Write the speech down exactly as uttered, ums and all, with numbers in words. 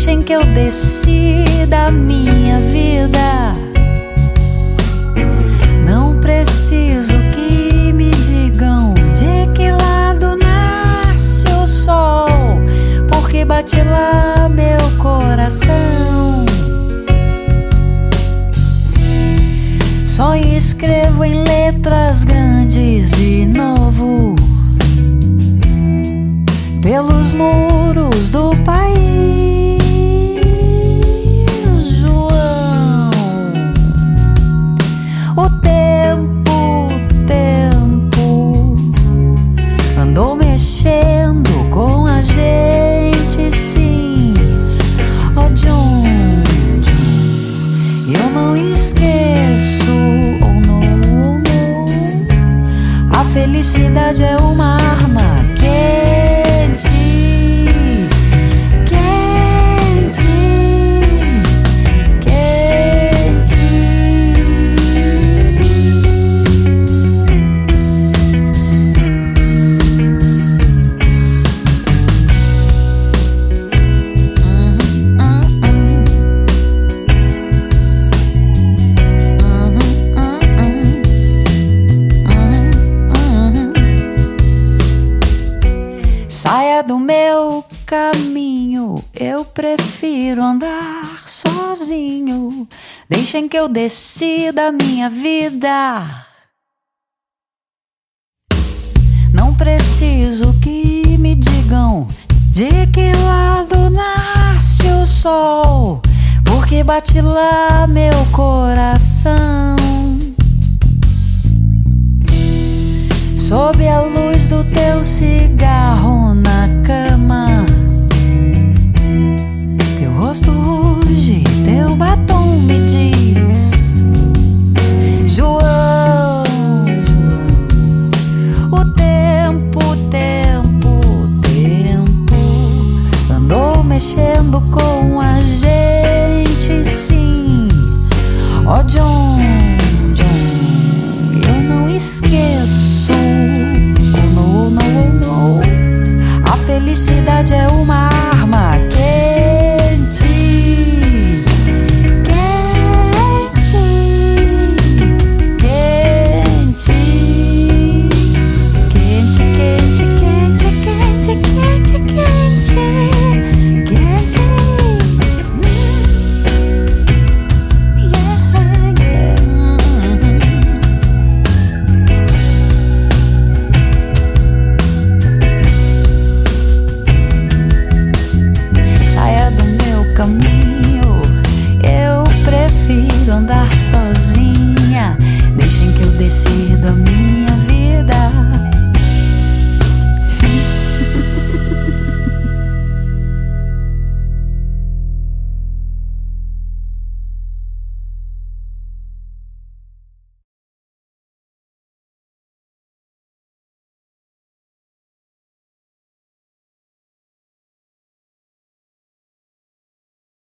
Deixem que eu decida a minha vida. Não preciso que me digam de que lado nasce o sol, porque bate lá meu coração. Só escrevo em letras grandes de novo pelos muros do país. João, o tempo, o tempo andou mexendo com a gente, sim. Oh, John, John, eu não esqueço. Oh, não, oh, não. A felicidade é uma arma quente, quente, quente. Saia do meu caminho, eu prefiro andar sozinho. Deixem que eu decida a minha vida. Não preciso que me digam de que lado nasce o sol, porque bate lá meu coração. Sob a luz do teu cigarro na cama, teu rosto ruge, teu batom me diz: João, João, o tempo, o tempo, o tempo andou mexendo com a gente, sim. Oh, John,